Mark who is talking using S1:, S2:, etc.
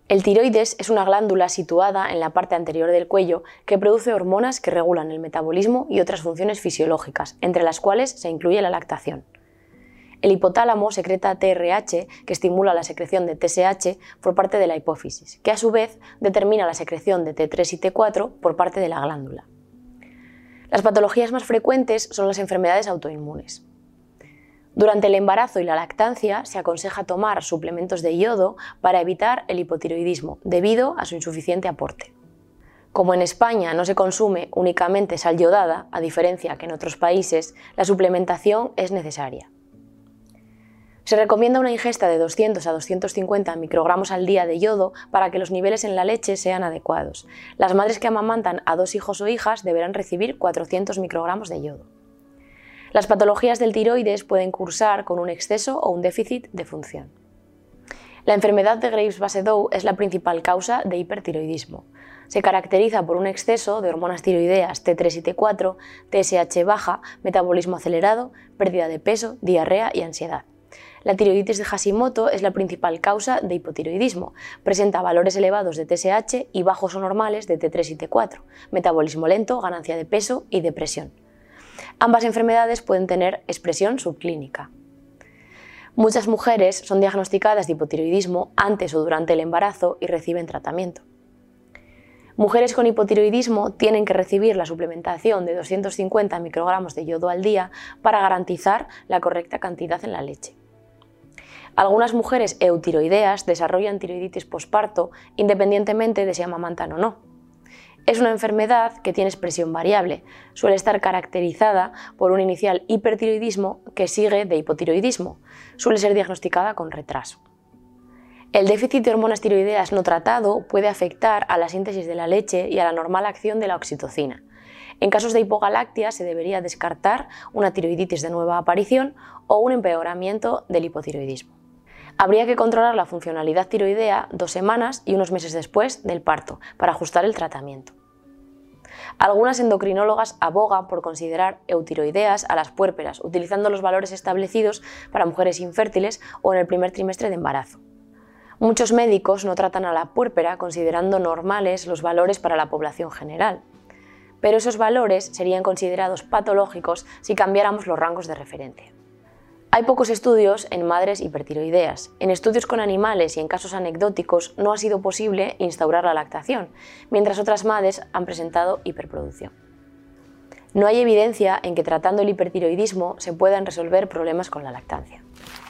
S1: El tiroides es una glándula situada en la parte anterior del cuello que produce hormonas que regulan el metabolismo y otras funciones fisiológicas, entre las cuales se incluye la lactación. El hipotálamo secreta TRH, que estimula la secreción de TSH por parte de la hipófisis, que a su vez determina la secreción de T3 y T4 por parte de la glándula. Las patologías más frecuentes son las enfermedades autoinmunes. Durante el embarazo y la lactancia se aconseja tomar suplementos de yodo para evitar el hipotiroidismo, debido a su insuficiente aporte. Como en España no se consume únicamente sal yodada, a diferencia que en otros países, la suplementación es necesaria. Se recomienda una ingesta de 200 a 250 microgramos al día de yodo para que los niveles en la leche sean adecuados. Las madres que amamantan a 2 hijos o hijas deberán recibir 400 microgramos de yodo. Las patologías del tiroides pueden cursar con un exceso o un déficit de función. La enfermedad de Graves-Basedow es la principal causa de hipertiroidismo. Se caracteriza por un exceso de hormonas tiroideas T3 y T4, TSH baja, metabolismo acelerado, pérdida de peso, diarrea y ansiedad. La tiroiditis de Hashimoto es la principal causa de hipotiroidismo. Presenta valores elevados de TSH y bajos o normales de T3 y T4, metabolismo lento, ganancia de peso y depresión. Ambas enfermedades pueden tener expresión subclínica. Muchas mujeres son diagnosticadas de hipotiroidismo antes o durante el embarazo y reciben tratamiento. Mujeres con hipotiroidismo tienen que recibir la suplementación de 250 microgramos de yodo al día para garantizar la correcta cantidad en la leche. Algunas mujeres eutiroideas desarrollan tiroiditis posparto independientemente de si amamantan o no. Es una enfermedad que tiene expresión variable, suele estar caracterizada por un inicial hipertiroidismo que sigue de hipotiroidismo, suele ser diagnosticada con retraso. El déficit de hormonas tiroideas no tratado puede afectar a la síntesis de la leche y a la normal acción de la oxitocina. En casos de hipogalactia se debería descartar una tiroiditis de nueva aparición o un empeoramiento del hipotiroidismo. Habría que controlar la funcionalidad tiroidea 2 semanas y unos meses después del parto para ajustar el tratamiento. Algunas endocrinólogas abogan por considerar eutiroideas a las puérperas, utilizando los valores establecidos para mujeres infértiles o en el primer trimestre de embarazo. Muchos médicos no tratan a la puérpera considerando normales los valores para la población general, pero esos valores serían considerados patológicos si cambiáramos los rangos de referencia. Hay pocos estudios en madres hipertiroideas. En estudios con animales y en casos anecdóticos no ha sido posible instaurar la lactación, mientras otras madres han presentado hiperproducción. No hay evidencia en que tratando el hipertiroidismo se puedan resolver problemas con la lactancia.